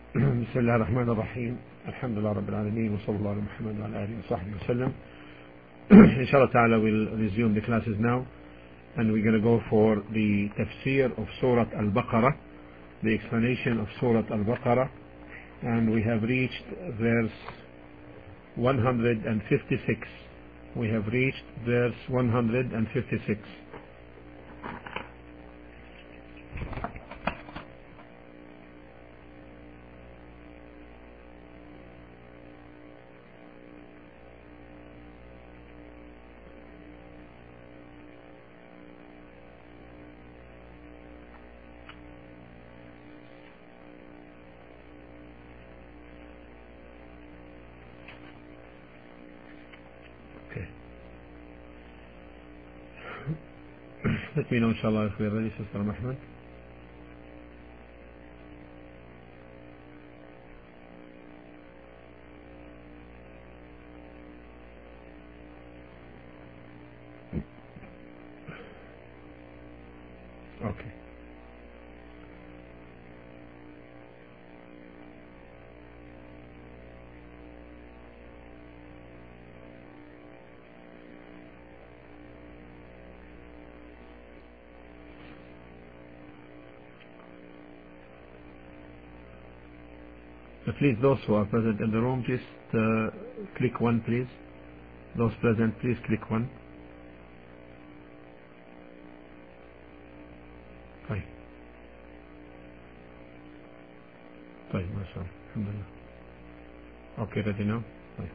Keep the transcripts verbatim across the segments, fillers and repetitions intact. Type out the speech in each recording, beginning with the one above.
بسم الله الرحمن الرحيم. الحمد لله رب العالمين وصلى الله على محمد وعلى آله وصحبه وسلم. Inshallah ta'ala we'll resume the classes now, and we're going to go for the tafsir of Surah Al-Baqarah, the explanation of Surah Al-Baqarah, and we have reached verse one hundred fifty-six. We have reached verse one hundred fifty-six. Let me know inshallah if we are ready, Sister Mahmoud. Okay. So please, those who are present in the room, just uh, click one, please. Those present, please click one. طيب. طيب ما شاء الله. الحمد لله. Okay, ready now? طيب.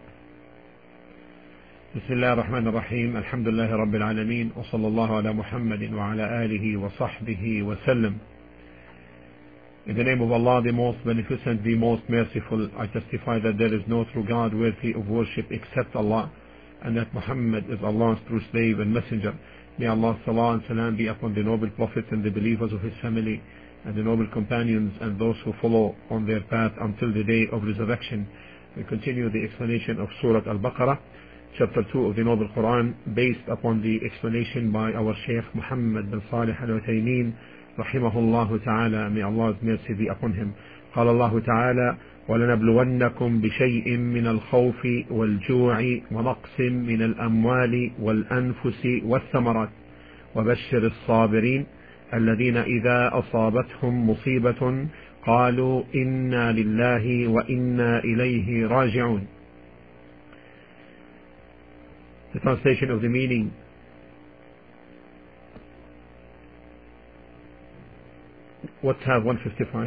بسم الله الرحمن الرحيم. الحمد لله رب العالمين وصلى الله على محمد وعلى آله وصحبه وسلم. In the name of Allah, the most beneficent, the most merciful, I testify that there is no true God worthy of worship except Allah, and that Muhammad is Allah's true slave and messenger. May Allah's salah and salam be upon the noble Prophet and the believers of his family, and the noble companions and those who follow on their path until the day of resurrection. We continue the explanation of Surah Al-Baqarah, chapter two of the Noble Quran, based upon the explanation by our Shaykh Muhammad bin Salih Al-Uthaymeen رحمه الله تعالى. May Allah's mercy be upon him. قال الله تعالى: ولنبلونكم بشيء من الخوف والجوع ونقص من الأموال والأنفس والثمرات وبشر الصابرين الذين إذا أصابتهم مصيبة قالوا إنا لله وإنا إليه راجعون. The translation of the meaning. What have one fifty-five?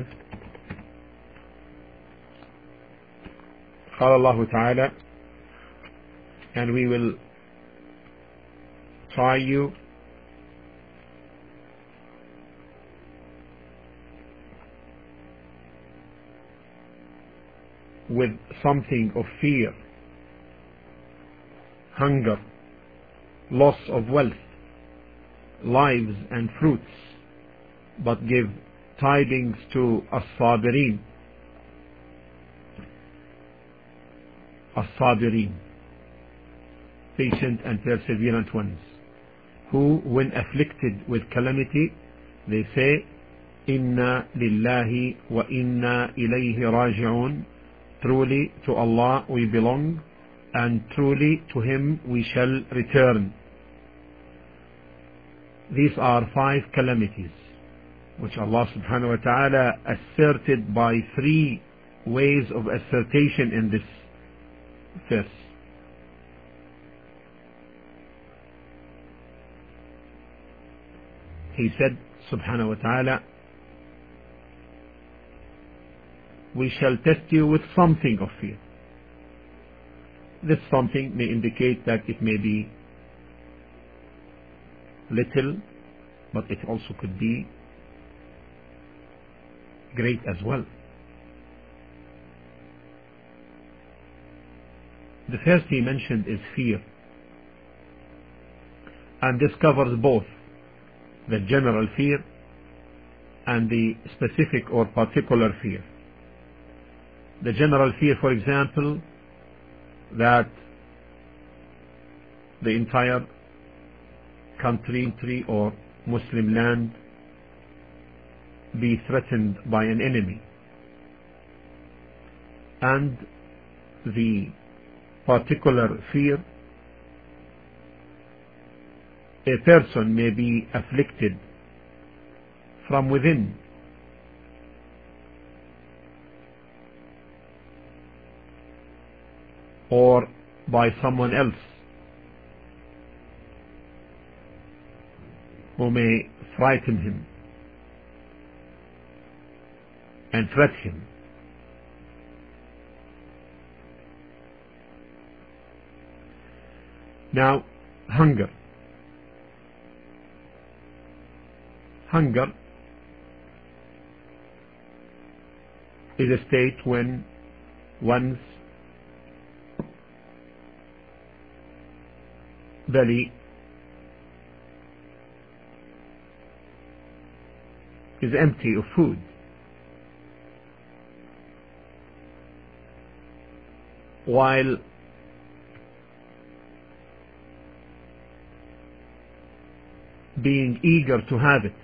قال الله تعالى: and we will try you with something of fear, hunger, loss of wealth, lives and fruits, but give tidings to as-sabirin. As-sabirin, patient and perseverant ones, who when afflicted with calamity they say, Inna lillahi wa inna ilayhi raji'un. Truly to Allah we belong, and truly to Him we shall return. These are five calamities which Allah subhanahu wa ta'ala asserted by three ways of assertion in this verse. He said subhanahu wa ta'ala, we shall test you with something of fear. This something may indicate that it may be little, but it also could be great as well. The first he mentioned is fear, and this covers both the general fear and the specific or particular fear. The general fear, for example, that the entire country or Muslim land be threatened by an enemy, and the particular fear, a person may be afflicted from within or by someone else who may frighten him and threat him. Now, hunger. Hunger is a state when one's belly is empty of food, while being eager to have it.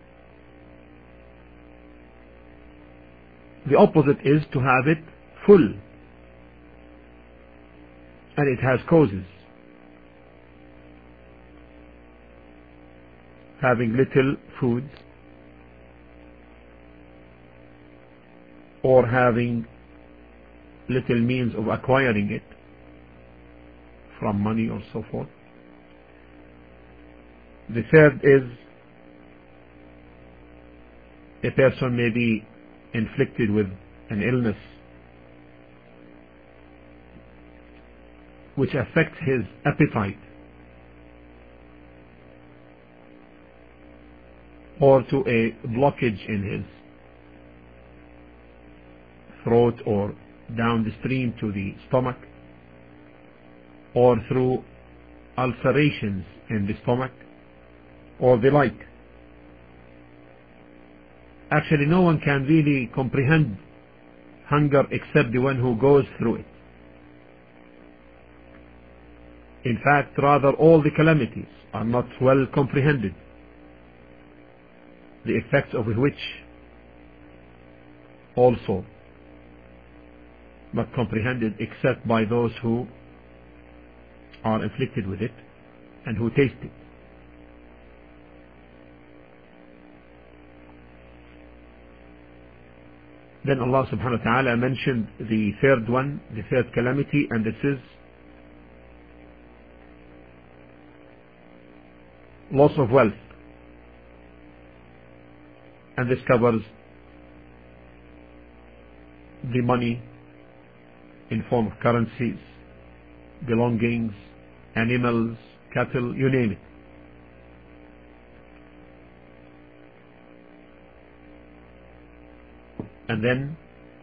The opposite is to have it full, and it has causes. Having little food or having little means of acquiring it from money or so forth. The third is a person may be inflicted with an illness which affects his appetite, or to a blockage in his throat or down the stream to the stomach, or through ulcerations in the stomach, or the like. Actually, no one can really comprehend hunger except the one who goes through it. In fact, rather all the calamities are not well comprehended, the effects of which also not comprehended except by those who are afflicted with it and who taste it. Then Allah subhanahu wa ta'ala mentioned the third one, the third calamity, and this is loss of wealth. And this covers the money in form of currencies, belongings, animals, cattle, you name it. And then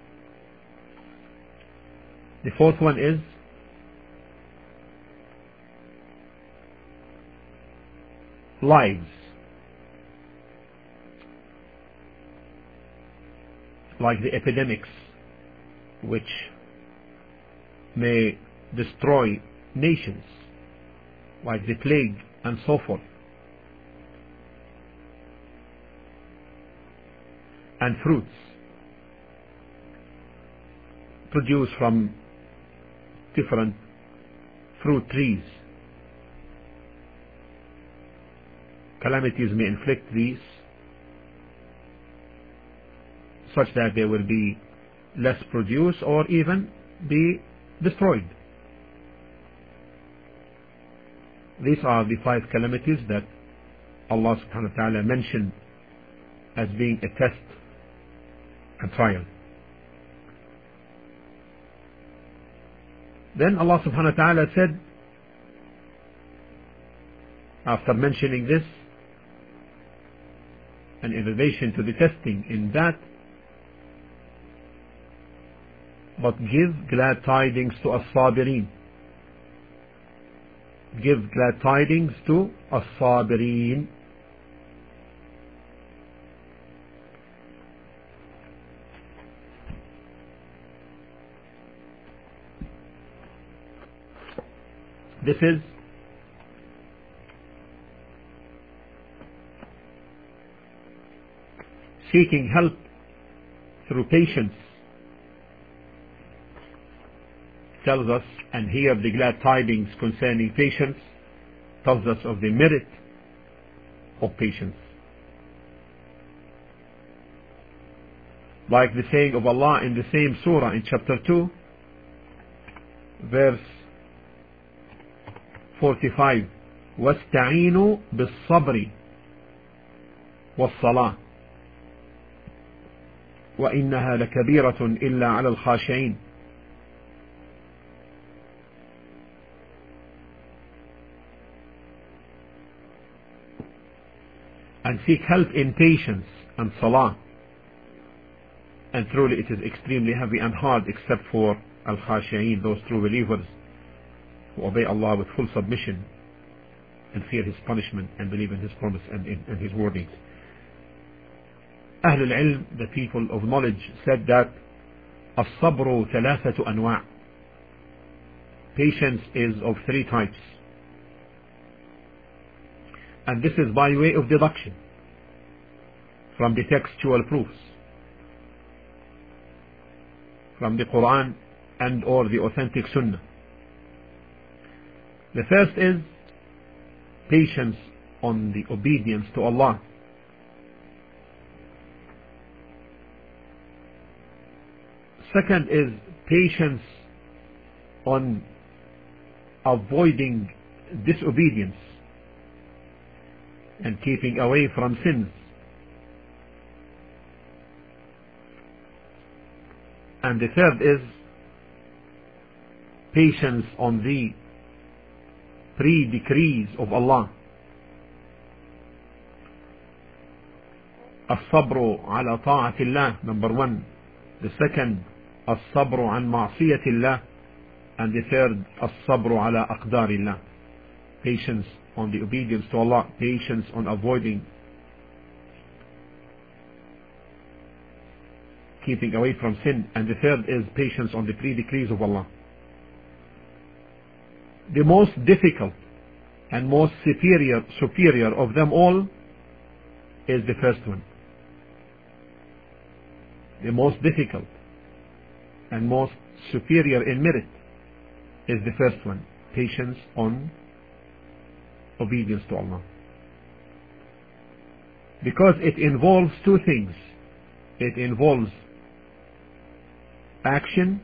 the fourth one is lives. Like the epidemics which may destroy nations, like the plague and so forth. And fruits produced from different fruit trees. Calamities may inflict these such that they will be less produced or even be destroyed. These are the five calamities that Allah subhanahu wa ta'ala mentioned as being a test and trial. Then Allah subhanahu wa ta'ala said, after mentioning this, and in relation to the testing in that, but give glad tidings to as-sabirin. Give glad tidings to as-sabirin. This is seeking help through patience tells us, and hear the glad tidings concerning patience, tells us of the merit of patience. Like the saying of Allah in the same surah in chapter two, verse forty-five, وَاسْتَعِينُوا بِالصَّبْرِ وَالصَّلَاةِ وَإِنَّهَا لَكَبِيرَةٌ إِلَّا عَلَى الْخَاشِعِينَ. And seek help in patience and salah. And truly it is extremely heavy and hard except for al-khashi'een, those true believers who obey Allah with full submission and fear His punishment and believe in His promise and in and His wordings. Ahlul Ilm, the people of knowledge, said that as-sabru thalathatu anwa'. Patience is of three types. And this is by way of deduction from the textual proofs, from the Quran and or the authentic Sunnah. The first is patience on the obedience to Allah. Second is patience on avoiding disobedience and keeping away from sins. And the third is patience on the pre-decrees of Allah. الصبر على طاعة الله, number one. The second, الصبر عن معصية الله. And the third, الصبر على أقدار الله. Patience on the obedience to Allah, patience on avoiding, keeping away from sin, and the third is patience on the pre-decrees of Allah. The most difficult and most superior superior of them all is the first one. The most difficult and most superior in merit is the first one, patience on obedience to Allah, because it involves two things. It involves action,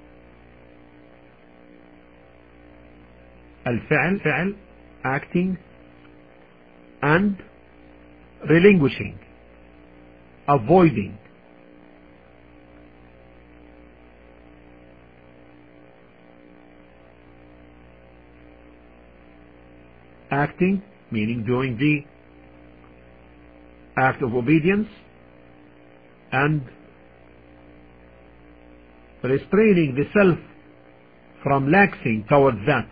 al-fi'l, fi'l, acting, and relinquishing, avoiding. Acting, meaning doing the act of obedience, and restraining the self from laxing towards that,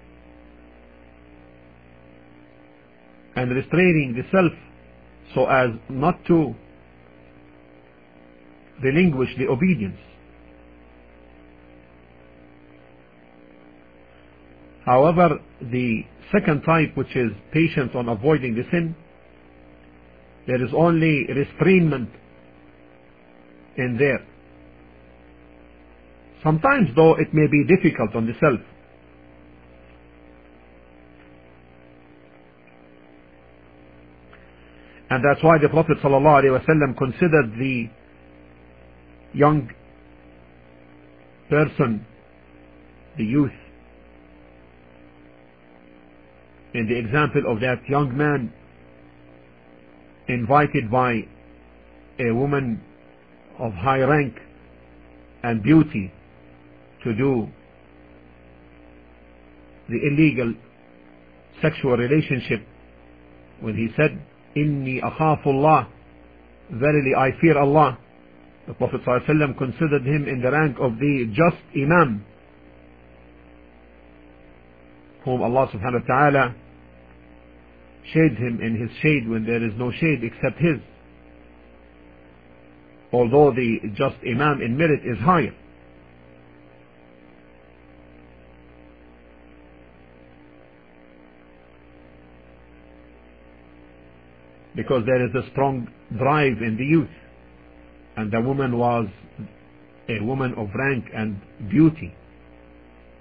and restraining the self so as not to relinquish the obedience. However, the second type, which is patience on avoiding the sin, there is only restrainment in there. Sometimes, though, it may be difficult on the self. And that's why the Prophet ﷺ considered the young person, the youth, in the example of that young man invited by a woman of high rank and beauty to do the illegal sexual relationship, when he said, Inni akhafu Allah, verily I fear Allah. The Prophet ﷺ considered him in the rank of the just Imam, whom Allah subhanahu wa ta'ala shades him in his shade when there is no shade except his, although the just Imam in merit is higher. Because there is a strong drive in the youth, and the woman was a woman of rank and beauty,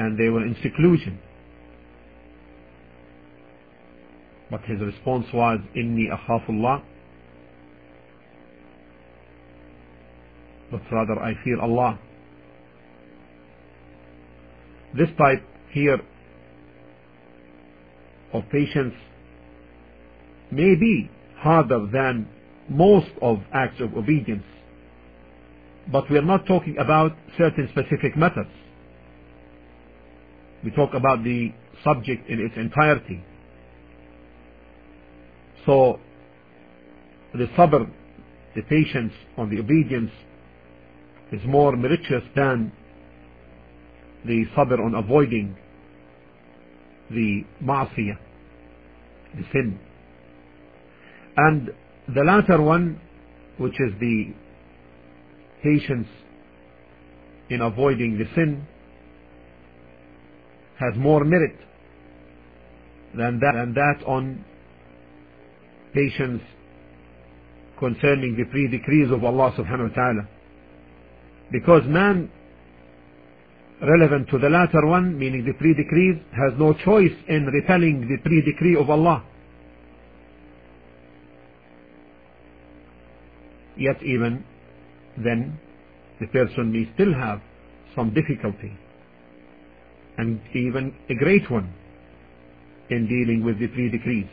and they were in seclusion. But his response was, Inni akhafullah, but rather I fear Allah. This type here of patience may be harder than most of acts of obedience, but we are not talking about certain specific methods. We talk about the subject in its entirety. So the sabr, the patience on the obedience, is more meritorious than the sabr on avoiding the ma'asiyah, the sin. And the latter one, which is the patience in avoiding the sin, has more merit than that, than that on patience concerning the pre-decrees of Allah subhanahu wa ta'ala. Because man, relevant to the latter one, meaning the pre-decrees, has no choice in repelling the pre-decree of Allah. Yet even then, the person may still have some difficulty, and even a great one, in dealing with the pre-decrees.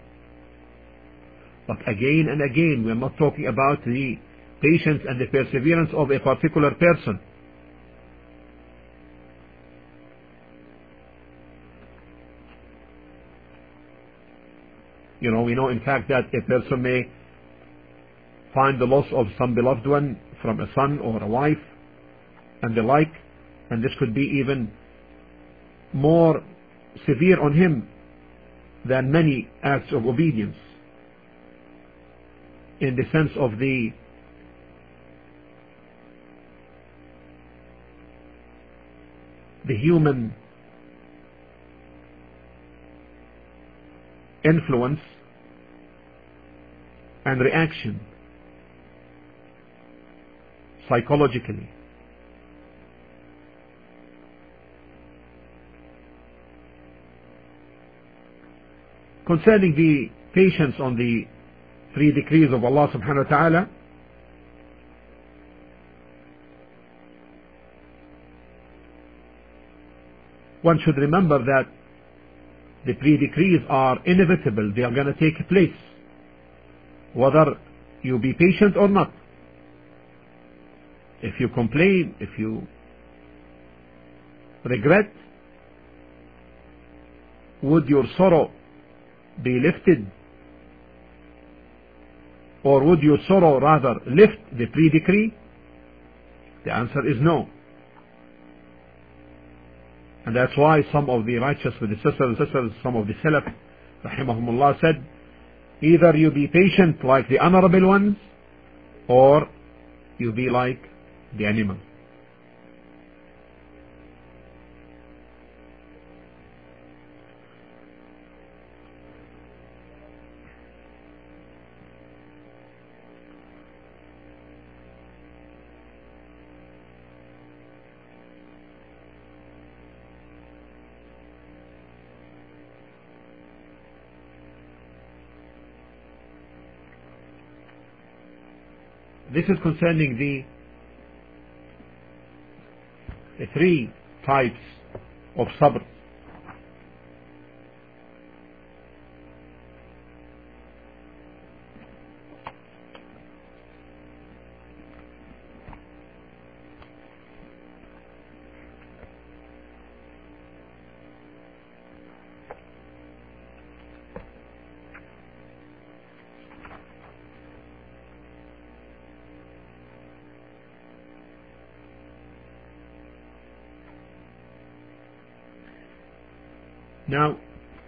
But again and again, we are not talking about the patience and the perseverance of a particular person. You know, we know in fact that a person may find the loss of some beloved one from a son or a wife and the like, and this could be even more severe on him than many acts of obedience, in the sense of the the human influence and reaction psychologically. Concerning the patience on the three decrees of Allah subhanahu wa ta'ala, one should remember that the pre-decrees are inevitable. They are going to take place, whether you be patient or not. If you complain, if you regret, would your sorrow be lifted? Or would your sorrow rather lift the pre-decree? The answer is no. And that's why some of the righteous predecessors, some of the Salaf, rahimahumullah, said, either you be patient like the honorable ones, or you be like the animal. This is concerning the, the three types of sabr. Now,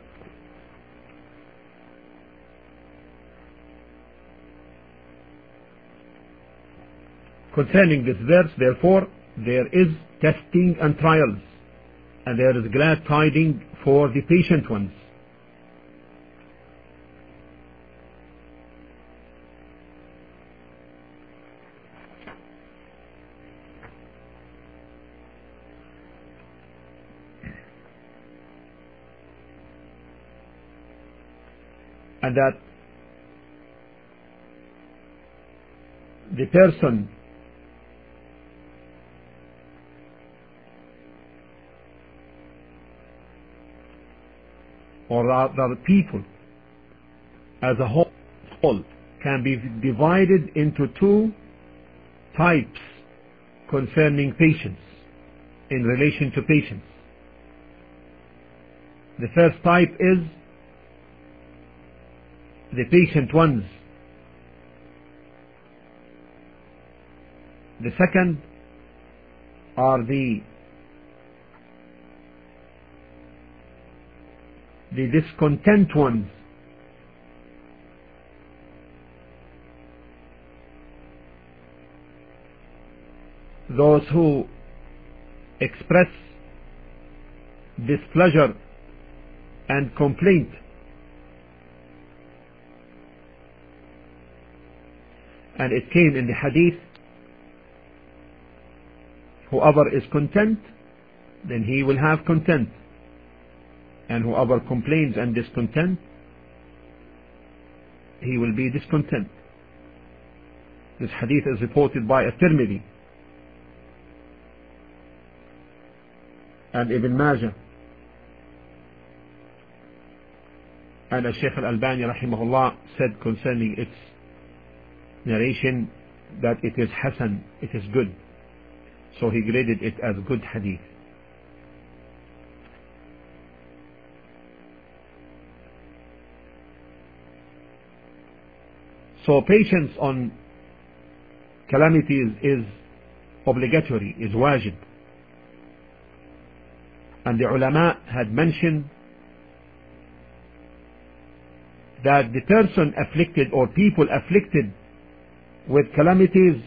concerning this verse, therefore, there is testing and trials, and there is glad tidings for the patient ones. and that the person or rather people as a whole can be divided into two types concerning patients, in relation to patients. The first type is the patient ones. The second are the the discontent ones. Those who express displeasure and complaint. And it came in the hadith, whoever is content, then he will have content. And whoever complains and discontent, he will be discontent. This hadith is reported by At-Tirmidhi and Ibn Majah. And as Shaykh Al-Albani rahimahullah said concerning its narration that it is Hasan, it is good. So he graded it as good hadith. So patience on calamities is obligatory, is wajib. And the ulama had mentioned that the person afflicted or people afflicted with calamities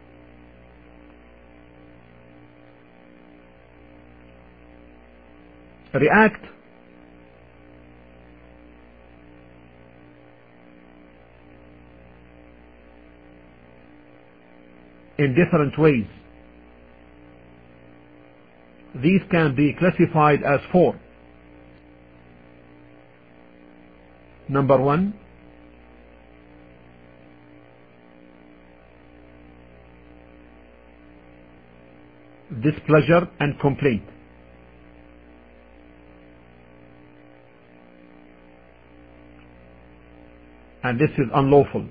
react in different ways. These can be classified as four. Number one, displeasure and complaint. And this is unlawful.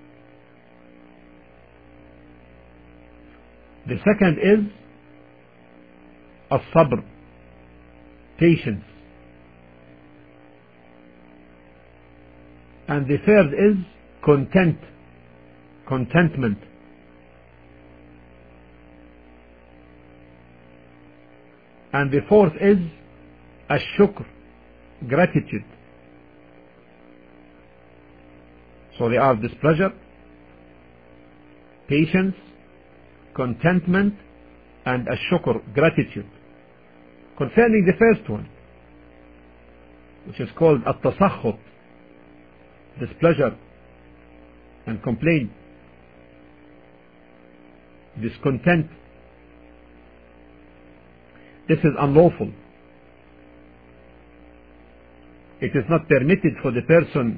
The second is as-sabr, patience. And the third is content, contentment. And the fourth is ash-shukr, gratitude. So they are displeasure, patience, contentment, and ash-shukr, gratitude. Concerning the first one, which is called at-tasakhut, displeasure and complaint, discontent, this is unlawful. It is not permitted for the person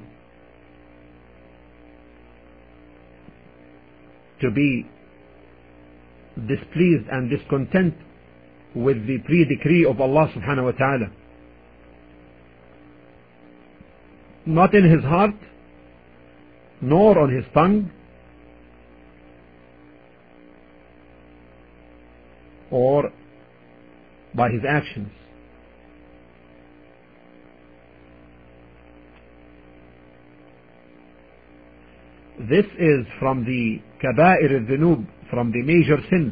to be displeased and discontent with the pre-decree of Allah subhanahu wa ta'ala. Not in his heart, nor on his tongue, or by his actions. This is from the kaba'ir al-dhunub, from the major sins.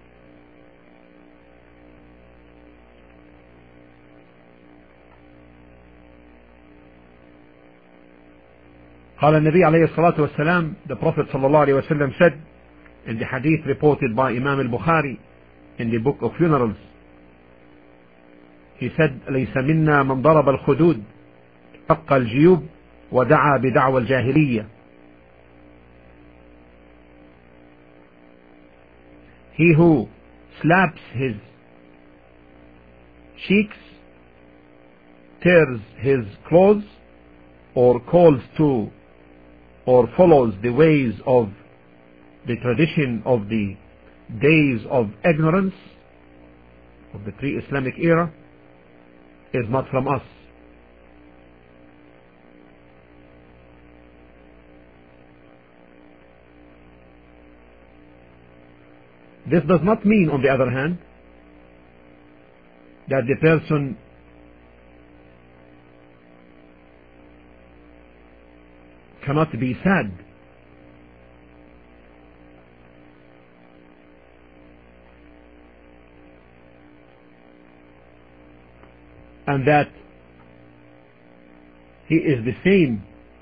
قال النبي عليه الصلاة والسلام, the Prophet صلى الله عليه وسلم said in the hadith reported by Imam al-Bukhari in the book of funerals, he said, ليس منا من ضرب الخدود حق الجيوب ودعا بدعوى الجاهلية. He who slaps his cheeks, tears his clothes, or calls to or follows the ways of the tradition of the days of ignorance of the pre-Islamic era is not from us. This does not mean, on the other hand, that the person cannot be sad. And that he is the same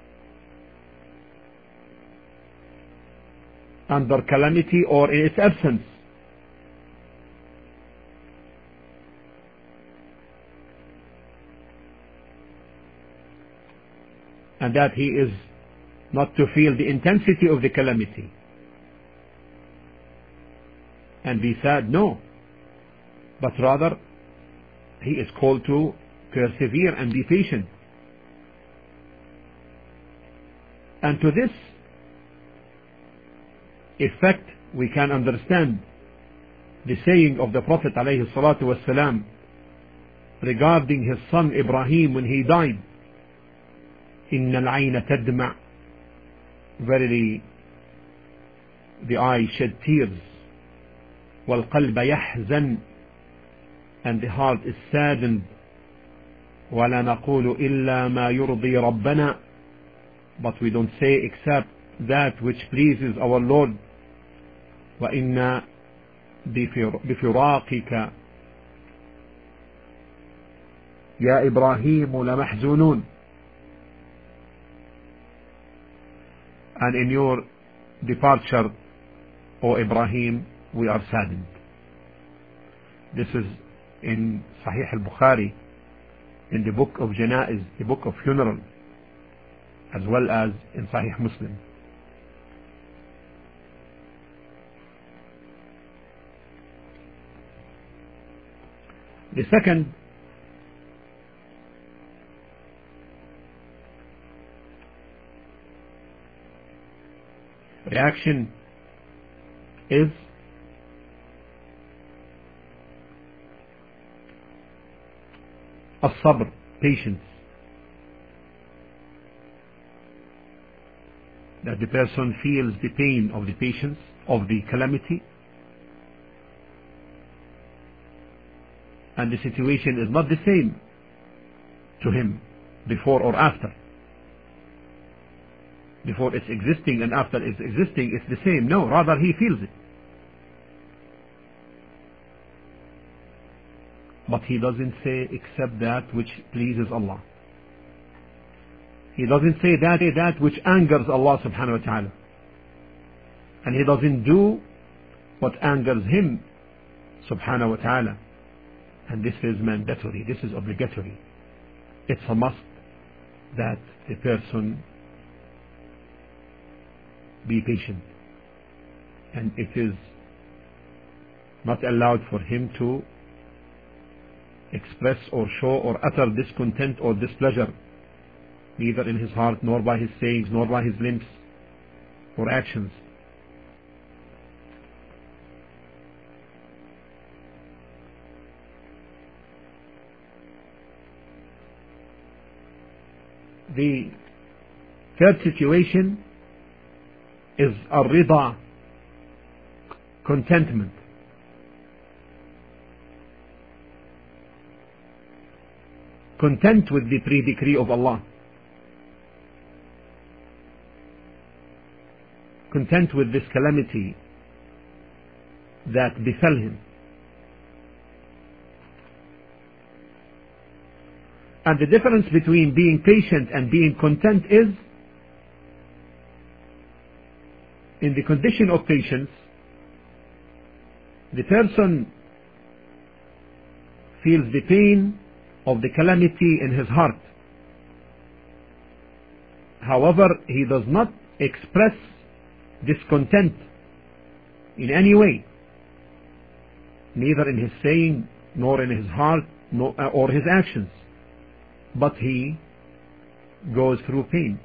under calamity or in its absence. And that he is not to feel the intensity of the calamity and be sad, no, but rather he is called to persevere and be patient. And to this effect we can understand the saying of the Prophet ﷺ regarding his son Ibrahim when he died, إِنَّ الْعَيْنَ تَدْمَعْ, verily the eye shed tears, وَالْقَلْبَ يَحْزَنْ, and the heart is saddened, وَلَا نَقُولُ إِلَّا مَا يُرْضِي رَبَّنَا, but we don't say except that which pleases our Lord. وَإِنَّا بِفِرَاقِكَ يَا إِبْرَاهِيمُ لَمَحْزُونُونَ, and in your departure, O Ibrahim, we are saddened. This is in Sahih al-Bukhari, in the book of Janaiz, the book of funeral, as well as in Sahih Muslim. The second reaction is as-sabr, patience. That the person feels the pain of the patience, of the calamity, and the situation is not the same to him before or after. Before it's existing and after it's existing it's the same. No, rather he feels it. But he doesn't say except that which pleases Allah. He doesn't say that that which angers Allah subhanahu wa ta'ala. And he doesn't do what angers him subhanahu wa ta'ala. And this is mandatory, this is obligatory. It's a must that the person be patient. And it is not allowed for him to express or show or utter discontent or displeasure, neither in his heart, nor by his sayings, nor by his limbs or actions. The third situation is ar-rida, contentment. Content with the pre-decree of Allah. Content with this calamity that befell him. And the difference between being patient and being content is, in the condition of patience, the person feels the pain of the calamity in his heart. However, he does not express discontent in any way, neither in his saying, nor in his heart, nor, or his actions. But he goes through pain.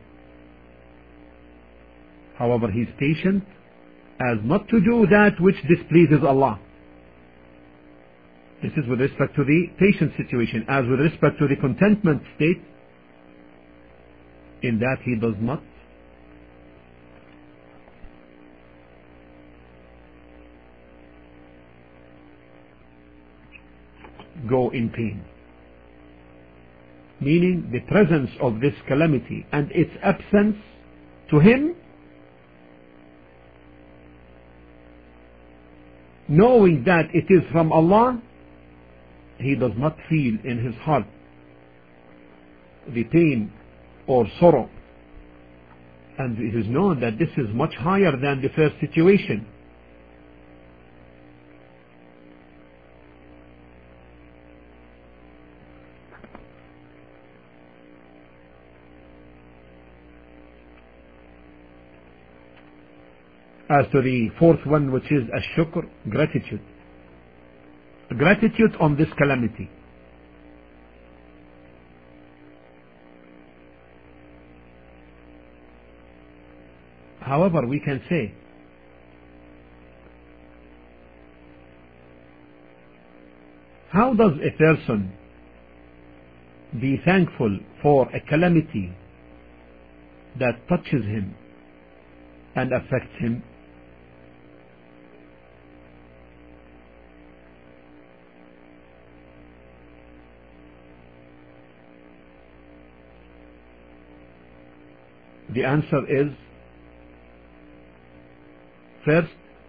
However, he is patient as not to do that which displeases Allah. This is with respect to the patient situation. As with respect to the contentment state, in that he does not go in pain. Meaning the presence of this calamity and its absence to him, knowing that it is from Allah, he does not feel in his heart the pain or sorrow. And it is known that this is much higher than the first situation. As to the fourth one, which is ash-shukr, gratitude. Gratitude on this calamity. However, we can say, how does a person be thankful for a calamity that touches him and affects him? The answer is, first,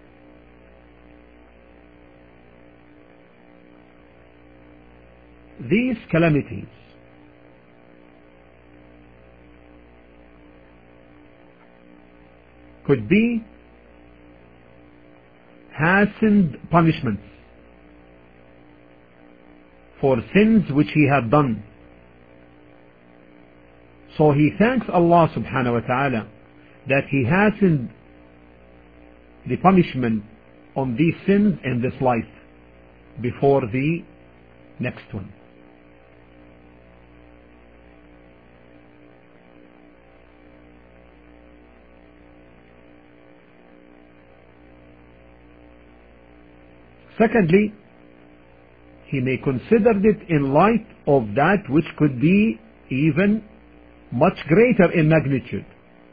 these calamities could be hastened punishments for sins which he had done. So he thanks Allah subhanahu wa ta'ala that he hastened the punishment on these sins in this life before the next one. Secondly, he may consider it in light of that which could be even much greater in magnitude.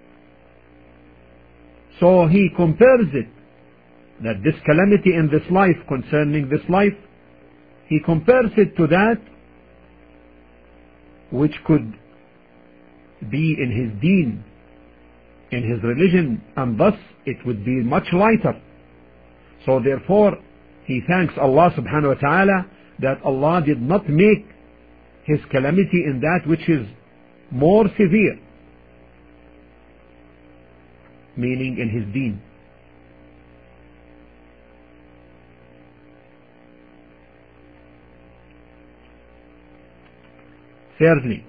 So he compares it, that this calamity in this life, concerning this life, he compares it to that which could be in his deen, in his religion, and thus it would be much lighter. So therefore he thanks Allah subhanahu wa ta'ala that Allah did not make his calamity in that which is more severe, meaning in his deen. Thirdly,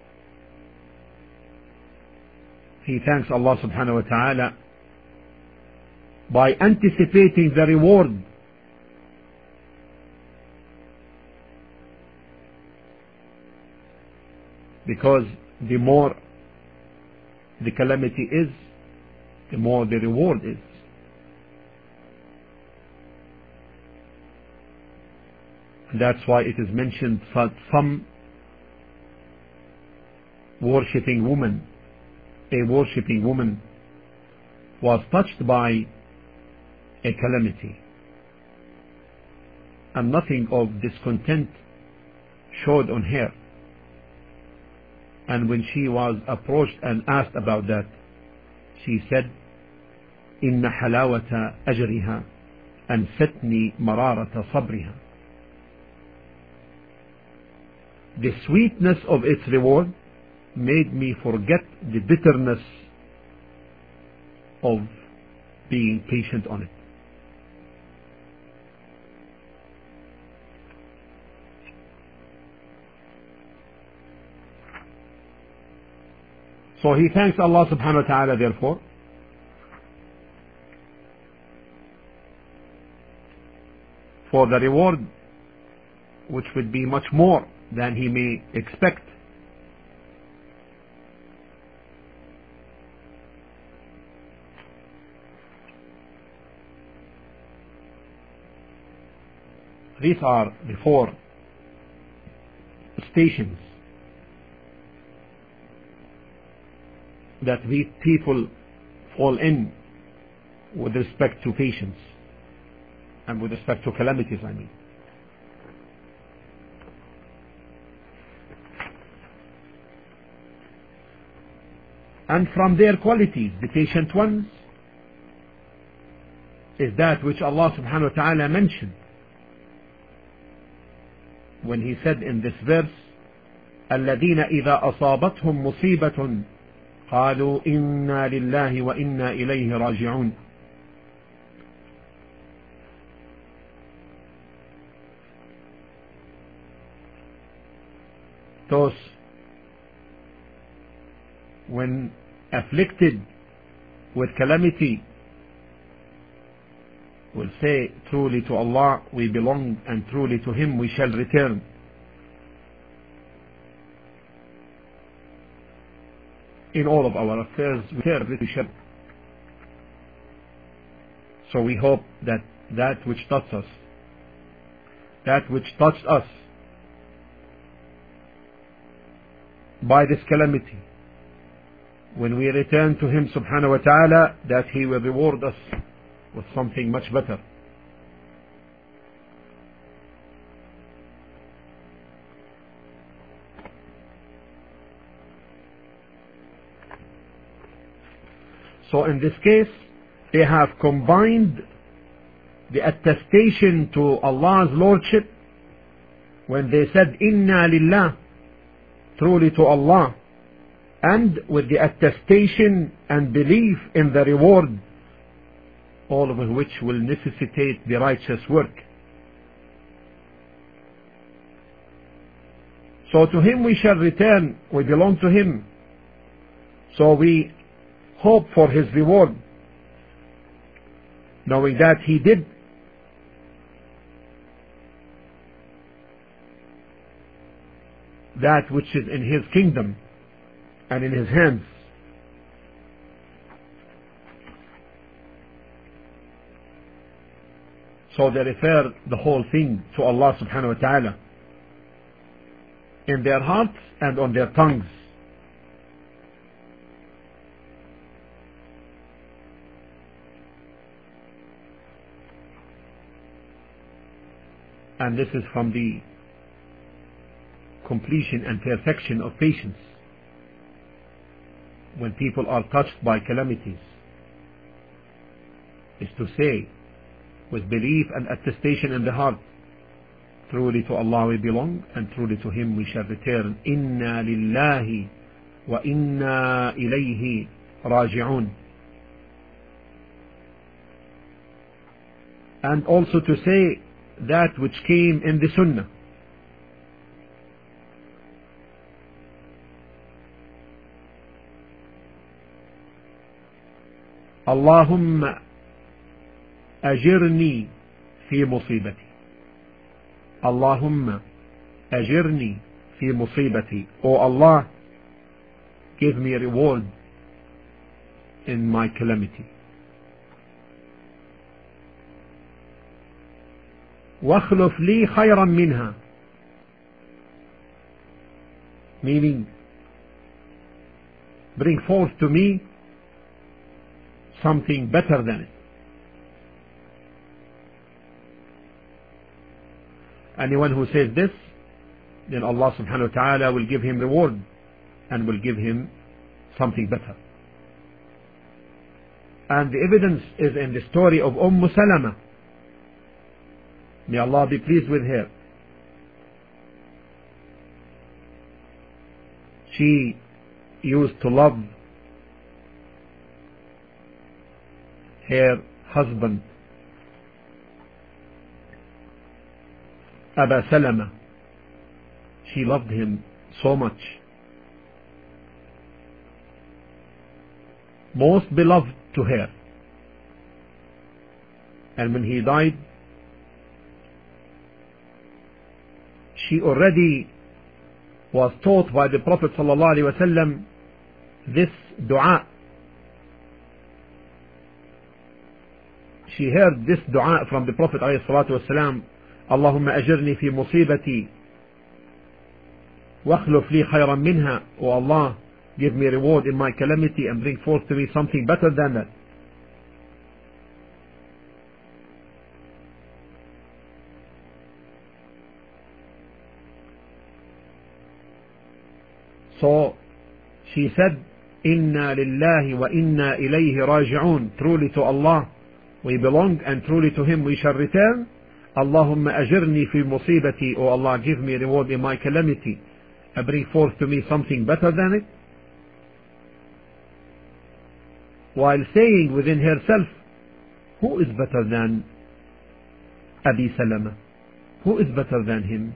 he thanks Allah subhanahu wa ta'ala by anticipating the reward because the more the calamity is, the more the reward is. And that's why it is mentioned that some worshipping woman, a worshipping woman, was touched by a calamity, and nothing of discontent showed on her. And when she was approached and asked about that, she said, إن حلاوة أجرها أنستني مرارة صبرها. The sweetness of its reward made me forget the bitterness of being patient on it. So he thanks Allah subhanahu wa ta'ala therefore for the reward which would be much more than he may expect These are the four stations that these people fall in with respect to patience and with respect to calamities, I mean. And from their qualities, the patient ones, is that which Allah subhanahu wa ta'ala mentioned when He said in this verse, الذين إذا أصابتهم مصيبة قالوا إنا لله وإنا إليه راجعون. Those when afflicted with calamity will say, truly to Allah we belong and truly to Him we shall return. In all of our affairs we shall. So we hope that that which touched us, that which touched us by this calamity, when we return to Him subhanahu wa ta'ala, that He will reward us with something much better. So in this case, they have combined the attestation to Allah's Lordship when they said, Inna lillah, truly to Allah, and with the attestation and belief in the reward, all of which will necessitate the righteous work. So to Him we shall return, we belong to Him. So we hope for His reward, knowing that He did that which is in His kingdom and in His hands. So they refer the whole thing to Allah subhanahu wa ta'ala in their hearts and on their tongues. And this is from the completion and perfection of patience. When people are touched by calamities, is to say with belief and attestation in the heart, truly to Allah we belong and truly to Him we shall return. Inna lillahi wa inna ilayhi raji'un. And also to say that which came in the Sunnah. Allahumma ajirni fi musibati. Allahumma ajirni fi musibati. O Allah, give me a reward in my calamity. واخلف لي خيرا منها, meaning bring forth to me something better than it. Anyone who says this, then Allah subhanahu wa ta'ala will give him reward and will give him something better. And the evidence is in the story of Umm Salama. May Allah be pleased with her. She used to love her husband Aba Salama. She loved him so much, most beloved to her. And when he died, she already was taught by the Prophet ﷺ this dua. She heard this dua from the Prophet ﷺ, اللهم أجرني في مصيبتي واخلف لي خيرا منها. O Allah, give me reward in my calamity and bring forth to me something better than that. So she said, Inna lillahi wa inna ilayhi raji'un. Truly to Allah we belong and truly to Him we shall return. Allahumma ajirni fi musibati. O Allah, give me reward in my calamity and bring forth to me something better than it. While saying within herself, who is better than Abi Salama? Who is better than him?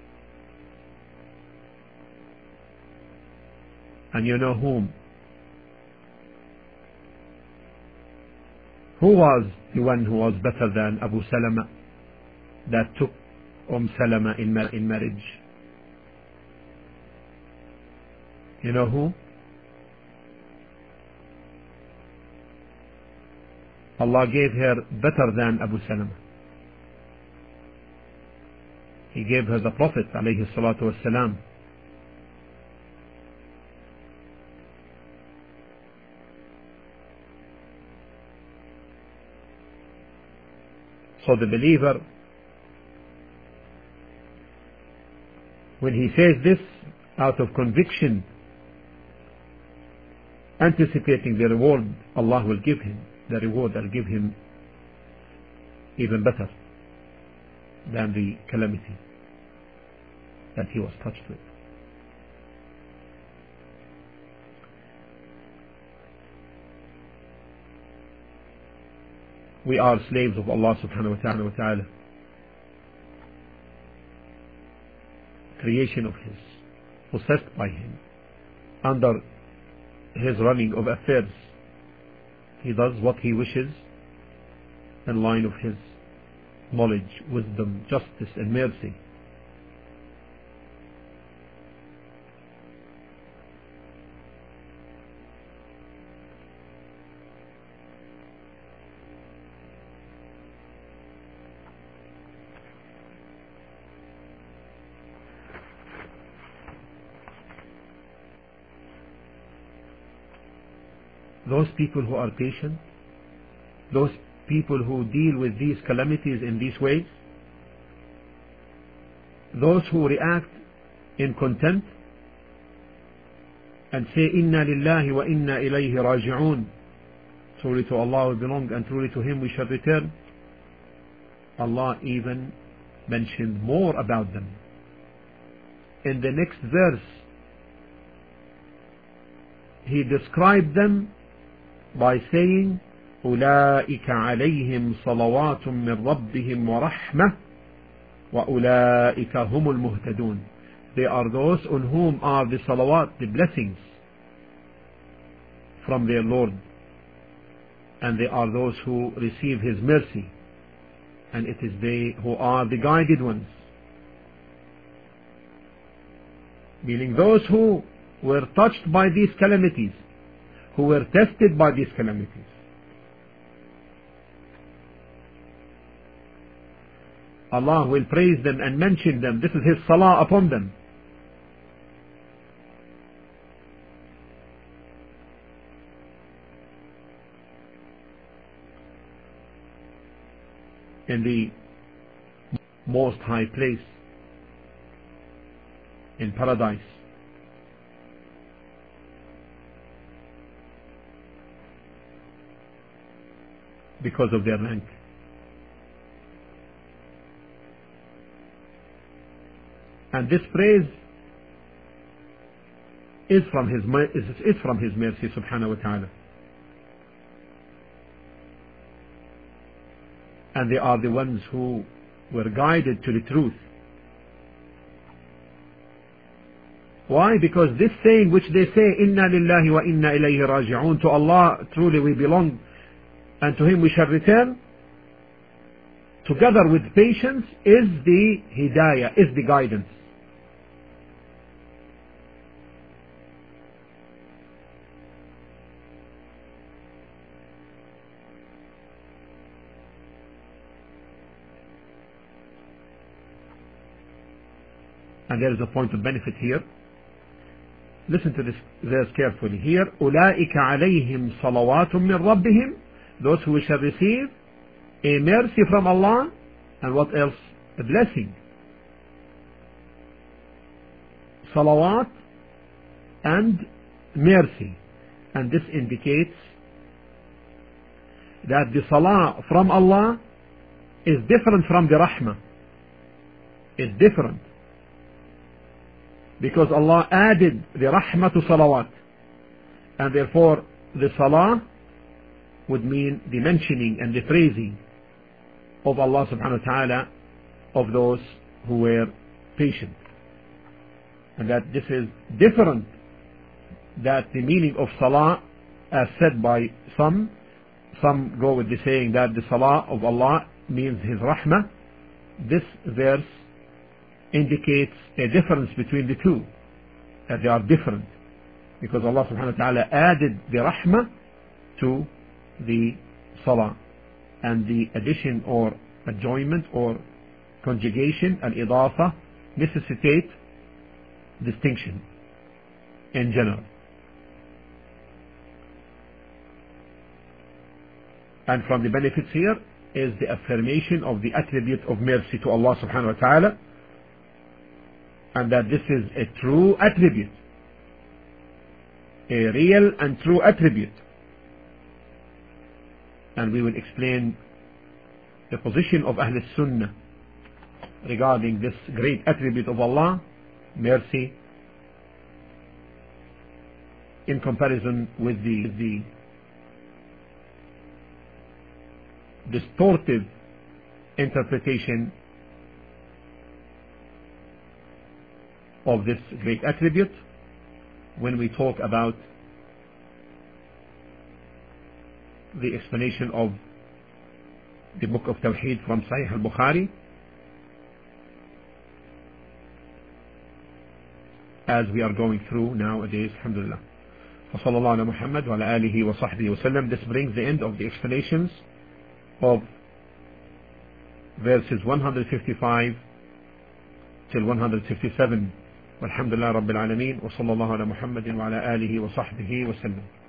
And you know whom? Who was the one who was better than Abu Salama that took Umm Salama in, mar in marriage? You know who? Allah gave her better than Abu Salama. He gave her the Prophet alayhi salatu wassalam. So the believer, when he says this out of conviction, anticipating the reward Allah will give him, the reward will give him even better than the calamity that he was touched with. We are slaves of Allah subhanahu wa ta'ala wa ta'ala, creation of His, possessed by Him, under His running of affairs. He does what He wishes in line of His knowledge, wisdom, justice and mercy. Those people who are patient, those people who deal with these calamities in these ways, those who react in contempt and say, Inna lillahi wa inna ilayhi raji'un. Truly to Allah we belong and truly to Him we shall return. Allah even mentioned more about them. In the next verse, He described them by saying, أولئك عليهم صلوات من ربهم ورحمة وأولئك هم المهتدون. They are those on whom are the salawat, the blessings from their Lord, and they are those who receive His mercy, and it is they who are the guided ones. Meaning those who were touched by these calamities, who were tested by these calamities. Allah will praise them and mention them. This is His salah upon them. In the most high place, in paradise, because of their rank. And this praise is from His is, is from His mercy subhanahu wa ta'ala. And they are the ones who were guided to the truth. Why? Because this saying which they say, Inna lillahi wa inna ilayhi raji'un, to Allah truly we belong and to Him we shall return, together with patience is the hidayah, is the guidance. and there is a point of benefit here. Listen to this verse carefully here. أولئك عليهم صلوات من ربهم, those who shall receive a mercy from Allah, and what else? A blessing. Salawat and mercy, and this indicates that the salah from Allah is different from the rahmah. It's different because Allah added the rahmah to salawat, and therefore the salah would mean the mentioning and the praising of Allah subhanahu wa ta'ala of those who were patient, and that this is different, that the meaning of salah as said by some some go with the saying that the salah of Allah means His rahmah. This verse indicates a difference between the two, that they are different, because Allah subhanahu wa ta'ala added the rahmah to the salah, and the addition or adjoinment or conjugation, al-idafa, necessitate distinction in general. And from the benefits here is the affirmation of the attribute of mercy to Allah subhanahu wa ta'ala, and that this is a true attribute, a real and true attribute. And we will explain the position of Ahl Sunnah regarding this great attribute of Allah, mercy, in comparison with the, the distortive interpretation of this great attribute when we talk about the explanation of the book of Tawheed from Sahih al-Bukhari, as we are going through nowadays, alhamdulillah. فصلى الله على محمد وعلى آله وصحبه وسلم. This brings the end of the explanations of verses one hundred fifty-five till one hundred fifty-seven. والحمد لله رب العالمين وصلى الله على محمد وعلى آله وصحبه وسلم.